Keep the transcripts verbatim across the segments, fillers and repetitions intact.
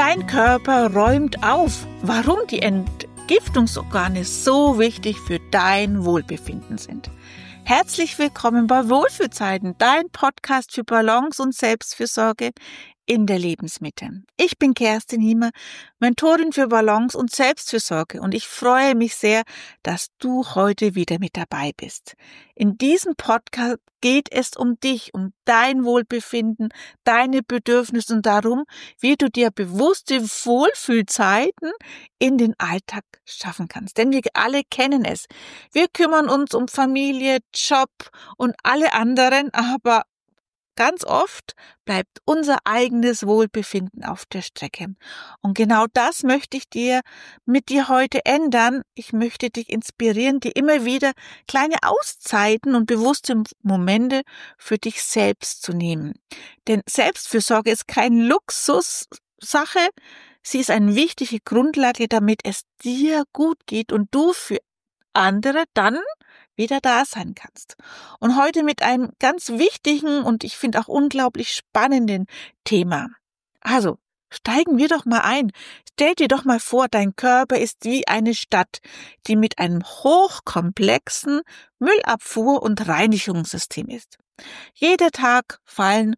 Dein Körper räumt auf. Warum die Entgiftungsorgane so wichtig für dein Wohlbefinden sind. Herzlich willkommen bei Wohlfühlzeiten, dein Podcast für Balance und Selbstfürsorge in der Lebensmitte. Ich bin Kerstin Hiemer, Mentorin für Balance und Selbstfürsorge, und ich freue mich sehr, dass du heute wieder mit dabei bist. In diesem Podcast geht es um dich, um dein Wohlbefinden, deine Bedürfnisse und darum, wie du dir bewusste Wohlfühlzeiten in den Alltag schaffen kannst. Denn wir alle kennen es. Wir kümmern uns um Familie, Job und alle anderen, aber ganz oft bleibt unser eigenes Wohlbefinden auf der Strecke. Und genau das möchte ich dir mit dir heute ändern. Ich möchte dich inspirieren, dir immer wieder kleine Auszeiten und bewusste Momente für dich selbst zu nehmen. Denn Selbstfürsorge ist keine Luxussache. Sie ist eine wichtige Grundlage, damit es dir gut geht und du für andere dann wieder da sein kannst. Und heute mit einem ganz wichtigen und ich finde auch unglaublich spannenden Thema. Also, steigen wir doch mal ein. Stell dir doch mal vor, dein Körper ist wie eine Stadt, die mit einem hochkomplexen Müllabfuhr- und Reinigungssystem ist. Jeder Tag fallen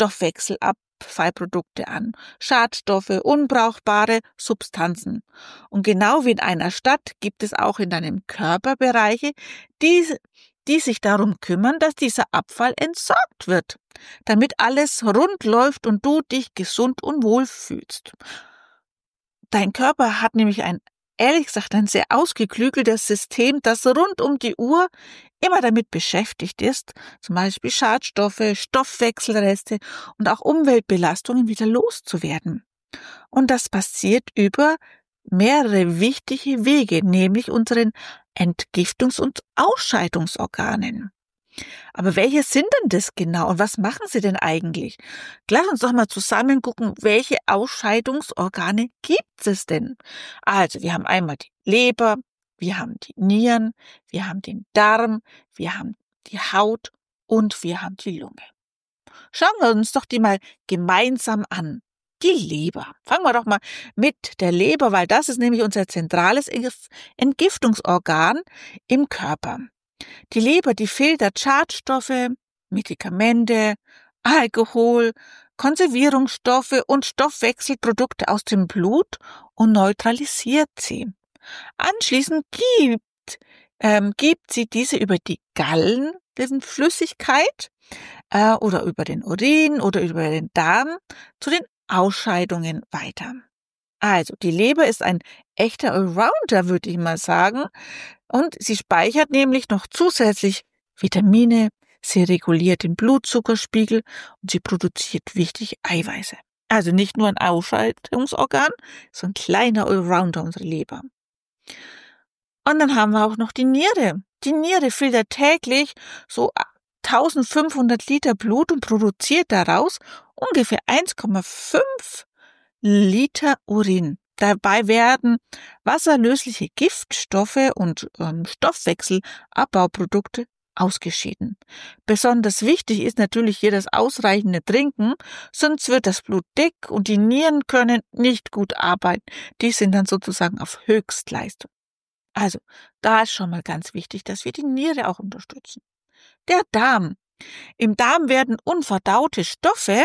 Stoffwechselabfallprodukte an, Schadstoffe, unbrauchbare Substanzen. Und genau wie in einer Stadt gibt es auch in deinem Körper Bereiche, die, die sich darum kümmern, dass dieser Abfall entsorgt wird, damit alles rund läuft und du dich gesund und wohl fühlst. Dein Körper hat nämlich ein, ehrlich gesagt, ein sehr ausgeklügeltes System, das rund um die Uhr immer damit beschäftigt ist, zum Beispiel Schadstoffe, Stoffwechselreste und auch Umweltbelastungen wieder loszuwerden. Und das passiert über mehrere wichtige Wege, nämlich unseren Entgiftungs- und Ausscheidungsorganen. Aber welche sind denn das genau und was machen sie denn eigentlich? Lass uns doch mal zusammen gucken, welche Ausscheidungsorgane gibt es denn? Also, wir haben einmal die Leber, wir haben die Nieren, wir haben den Darm, wir haben die Haut und wir haben die Lunge. Schauen wir uns doch die mal gemeinsam an. Die Leber. Fangen wir doch mal mit der Leber, weil das ist nämlich unser zentrales Entgiftungsorgan im Körper. Die Leber, die filtert Schadstoffe, Medikamente, Alkohol, Konservierungsstoffe und Stoffwechselprodukte aus dem Blut und neutralisiert sie. Anschließend gibt, ähm, gibt sie diese über die Gallenflüssigkeit äh, oder über den Urin oder über den Darm zu den Ausscheidungen weiter. Also, die Leber ist ein echter Allrounder, würde ich mal sagen. Und sie speichert nämlich noch zusätzlich Vitamine, sie reguliert den Blutzuckerspiegel und sie produziert wichtige Eiweiße. Also nicht nur ein Ausscheidungsorgan, sondern ein kleiner Allrounder, unsere Leber. Und dann haben wir auch noch die Niere. Die Niere filtert täglich so eintausendfünfhundert Liter Blut und produziert daraus ungefähr eins Komma fünf Liter Urin. Dabei werden wasserlösliche Giftstoffe und ähm, Stoffwechselabbauprodukte ausgeschieden. Besonders wichtig ist natürlich hier das ausreichende Trinken, sonst wird das Blut dick und die Nieren können nicht gut arbeiten. Die sind dann sozusagen auf Höchstleistung. Also, da ist schon mal ganz wichtig, dass wir die Niere auch unterstützen. Der Darm. Im Darm werden unverdaute Stoffe,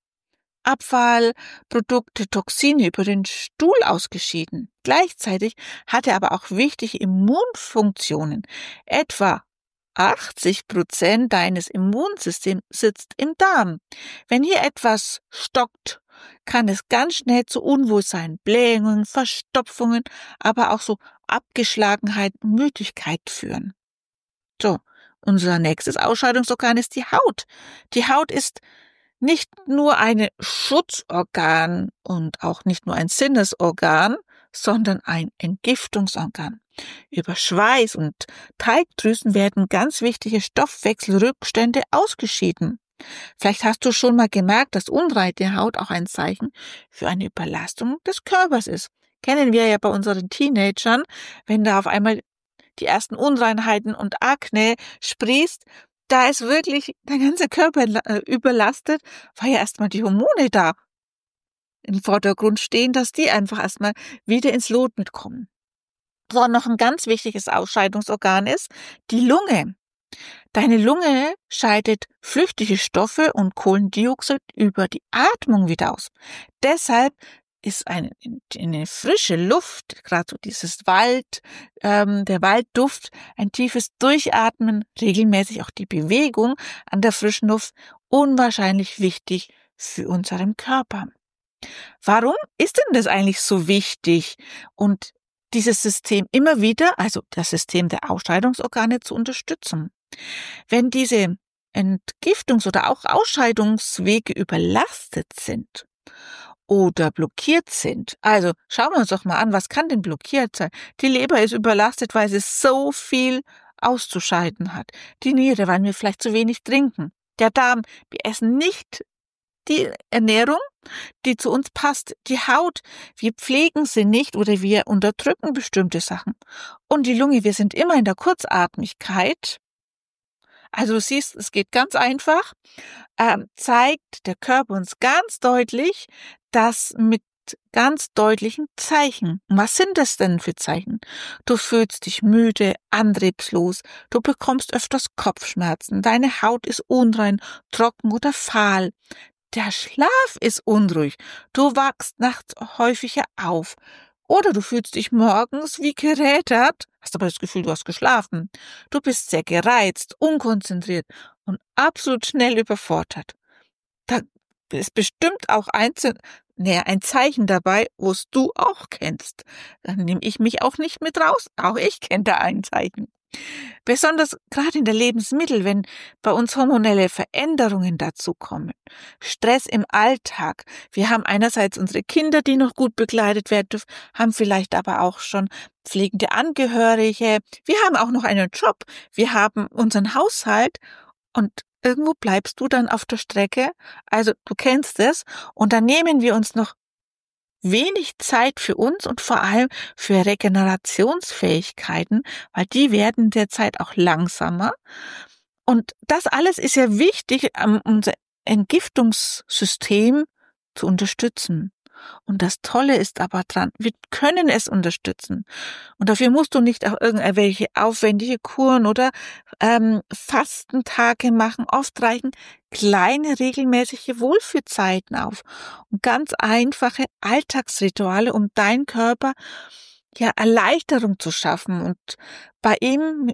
Abfallprodukte, Toxine über den Stuhl ausgeschieden. Gleichzeitig hat er aber auch wichtige Immunfunktionen. Etwa achtzig Prozent deines Immunsystems sitzt im Darm. Wenn hier etwas stockt, kann es ganz schnell zu Unwohlsein, Blähungen, Verstopfungen, aber auch so Abgeschlagenheit, Müdigkeit führen. So, unser nächstes Ausscheidungsorgan ist die Haut. Die Haut ist nicht nur ein Schutzorgan und auch nicht nur ein Sinnesorgan, sondern ein Entgiftungsorgan. Über Schweiß und Talgdrüsen werden ganz wichtige Stoffwechselrückstände ausgeschieden. Vielleicht hast du schon mal gemerkt, dass unreine Haut auch ein Zeichen für eine Überlastung des Körpers ist. Kennen wir ja bei unseren Teenagern, wenn da auf einmal die ersten Unreinheiten und Akne sprießt, da ist wirklich der ganze Körper überlastet, weil ja erstmal die Hormone da im Vordergrund stehen, dass die einfach erstmal wieder ins Lot mitkommen. So, noch ein ganz wichtiges Ausscheidungsorgan ist die Lunge. Deine Lunge scheidet flüchtige Stoffe und Kohlendioxid über die Atmung wieder aus. Deshalb ist eine, eine frische Luft, gerade so dieses Wald, ähm, der Waldduft, ein tiefes Durchatmen, regelmäßig auch die Bewegung an der frischen Luft, unwahrscheinlich wichtig für unseren Körper. Warum ist denn das eigentlich so wichtig? Und dieses System immer wieder, also das System der Ausscheidungsorgane zu unterstützen. Wenn diese Entgiftungs- oder auch Ausscheidungswege überlastet sind oder blockiert sind, also schauen wir uns doch mal an, was kann denn blockiert sein? Die Leber ist überlastet, weil sie so viel auszuscheiden hat. Die Niere, weil wir vielleicht zu wenig trinken. Der Darm, wir essen nicht die Ernährung, die zu uns passt, die Haut, wir pflegen sie nicht oder wir unterdrücken bestimmte Sachen. Und die Lunge, wir sind immer in der Kurzatmigkeit. Also du siehst, es geht ganz einfach, ähm, zeigt der Körper uns ganz deutlich, dass mit ganz deutlichen Zeichen. Was sind das denn für Zeichen? Du fühlst dich müde, antriebslos, du bekommst öfters Kopfschmerzen, deine Haut ist unrein, trocken oder fahl. Der Schlaf ist unruhig. Du wachst nachts häufiger auf. Oder du fühlst dich morgens wie gerädert, hast aber das Gefühl, du hast geschlafen. Du bist sehr gereizt, unkonzentriert und absolut schnell überfordert. Da ist bestimmt auch einzeln, nee, ein Zeichen dabei, wo es du auch kennst. Dann nehme ich mich auch nicht mit raus. Auch ich kenne da ein Zeichen. Besonders gerade in der Lebensmittel, wenn bei uns hormonelle Veränderungen dazukommen, Stress im Alltag. Wir haben einerseits unsere Kinder, die noch gut begleitet werden dürfen, haben vielleicht aber auch schon pflegende Angehörige. Wir haben auch noch einen Job. Wir haben unseren Haushalt und irgendwo bleibst du dann auf der Strecke. Also du kennst es und dann nehmen wir uns noch wenig Zeit für uns und vor allem für Regenerationsfähigkeiten, weil die werden derzeit auch langsamer. Und das alles ist ja wichtig, um unser Entgiftungssystem zu unterstützen. Und das Tolle ist aber dran, wir können es unterstützen. Und dafür musst du nicht auch irgendwelche aufwendige Kuren oder ähm, Fastentage machen. Oft reichen kleine, regelmäßige Wohlfühlzeiten auf und ganz einfache Alltagsrituale, um deinen Körper ja Erleichterung zu schaffen und bei ihm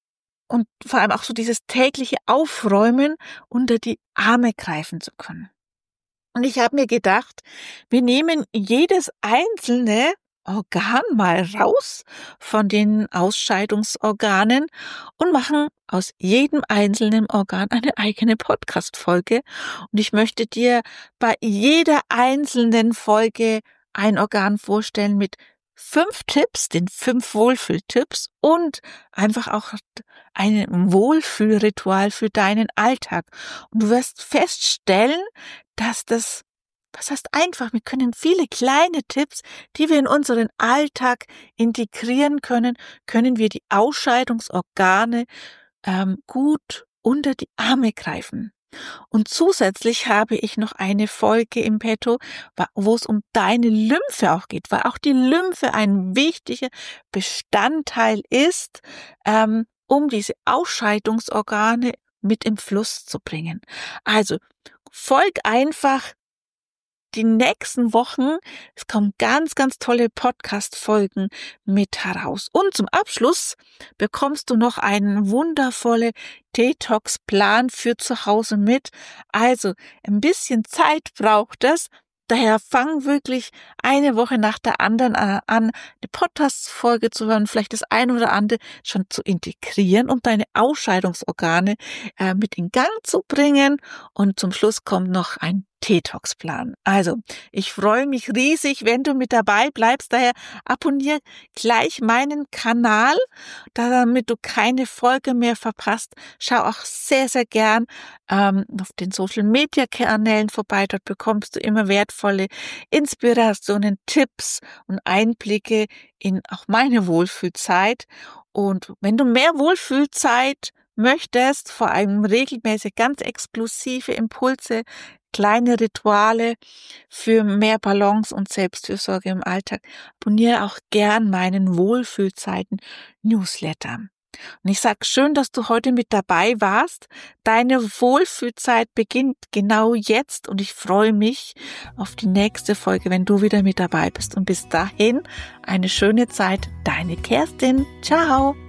und vor allem auch so dieses tägliche Aufräumen unter die Arme greifen zu können. Und ich habe mir gedacht, wir nehmen jedes einzelne Organ mal raus von den Ausscheidungsorganen und machen aus jedem einzelnen Organ eine eigene Podcast-Folge. Und ich möchte dir bei jeder einzelnen Folge ein Organ vorstellen mit fünf Tipps, den fünf Wohlfühltipps und einfach auch ein Wohlfühlritual für deinen Alltag. Und du wirst feststellen, dass das, was heißt einfach, wir können viele kleine Tipps, die wir in unseren Alltag integrieren können, können wir die Ausscheidungsorgane ähm, gut unter die Arme greifen. Und zusätzlich habe ich noch eine Folge im Petto, wo es um deine Lymphe auch geht, weil auch die Lymphe ein wichtiger Bestandteil ist, ähm, um diese Ausscheidungsorgane mit im Fluss zu bringen. Also folg einfach die nächsten Wochen. Es kommen ganz, ganz tolle Podcast-Folgen mit heraus. Und zum Abschluss bekommst du noch einen wundervollen Detox-Plan für zu Hause mit. Also ein bisschen Zeit braucht es. Daher fang wirklich eine Woche nach der anderen an, eine Podcast-Folge zu hören, vielleicht das eine oder andere schon zu integrieren, um deine Ausscheidungsorgane äh, mit in Gang zu bringen. Und zum Schluss kommt noch ein Detox-Plan. Also, ich freue mich riesig, wenn du mit dabei bleibst. Daher abonniere gleich meinen Kanal, damit du keine Folge mehr verpasst. Schau auch sehr, sehr gern ähm, auf den Social-Media-Kanälen vorbei. Dort bekommst du immer wertvolle Inspirationen, Tipps und Einblicke in auch meine Wohlfühlzeit. Und wenn du mehr Wohlfühlzeit möchtest, vor allem regelmäßig ganz exklusive Impulse, kleine Rituale für mehr Balance und Selbstfürsorge im Alltag, abonniere auch gern meinen Wohlfühlzeiten-Newsletter. Und ich sage, schön, dass du heute mit dabei warst. Deine Wohlfühlzeit beginnt genau jetzt und ich freue mich auf die nächste Folge, wenn du wieder mit dabei bist. Und bis dahin eine schöne Zeit. Deine Kerstin. Ciao.